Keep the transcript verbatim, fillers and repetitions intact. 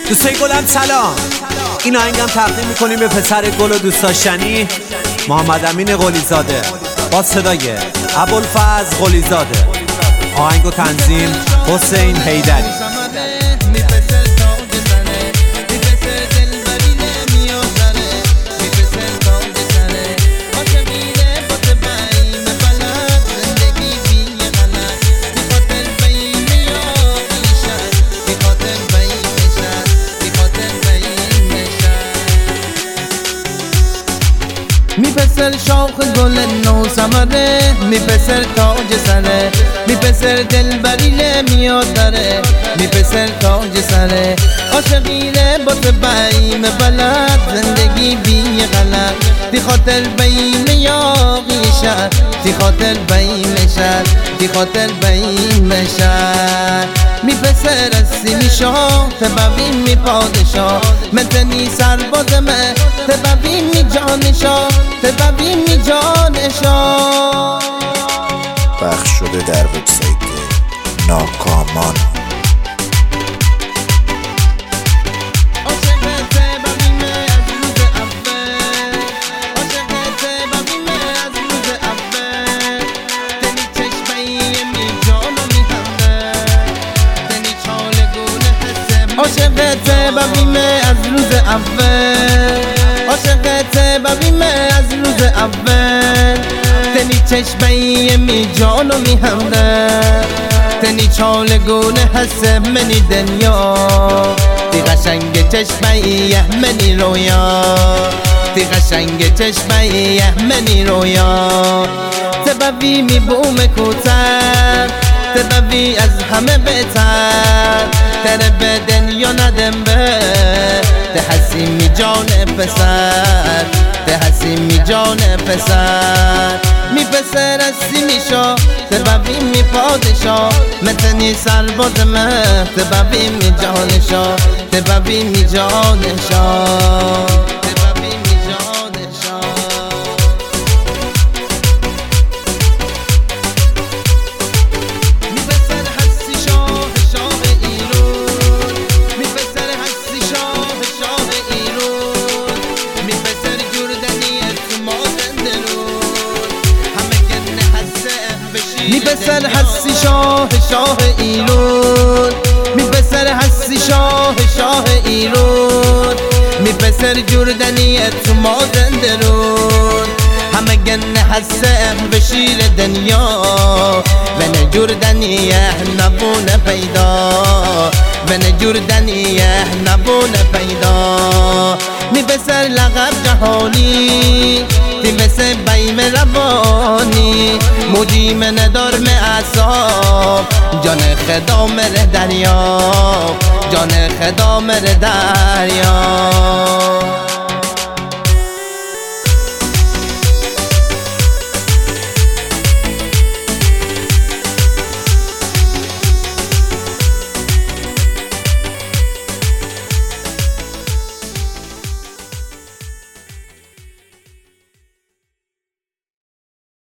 دوستای گلم سلام. این آهنگم تقدیم میکنیم به پسر گل و دوست داشتنی محمد امین قلیزاده با صدای ابوالفضل قلیزاده. آهنگ و تنظیم حسین حیدری. میپسر شاخ گل نو ثمره، میپسر تاج سره، میپسر دلبری میاد داره، میپسر تاج سره. عاشقیره با بیم بلد، زندگی بی غلط، دی خاطر بیم یاقی شد، دی خاطر بیم شد، دی خاطر بیم شد. میپسر از میشا تبویم می پادشا، متنی سربازمه تبویم می جانشا، تبویم می جانشا. پخش شده در وبسایت ناکامان. عاشقت ببینه از روز اول، عاشقت ببینه از روز اول. تنی چشمه می جانو می همده، تنی چالگونه هست منی دنیا، تی قشنگ چشمه منی رویا، تی قشنگ چشمه منی رویا. تبوی می بوم کوتر، تبوی از همه بهتر، تر بدن یا ندم به تحسی می جان پسر، تحسی می جان پسر. می پسر اسی می شا تبوی می پادشا، متنی سرباز من تبوی می جانشا، تبوی می جانشا. می پسر هستی شاه شاه ایران، می پسر هستی شاه شاه ایران، می پسر جردنیت ما زندرون. همه گنه هسته به شیر دنیا، من جردنیه نبونه پیدا، من جردنیه نبونه پیدا. می پسر لقب جهانی، تی مثل بیم روانی، موجی من دارم اعصاب، جان خدا مر دریا، جان خدا مر دریا.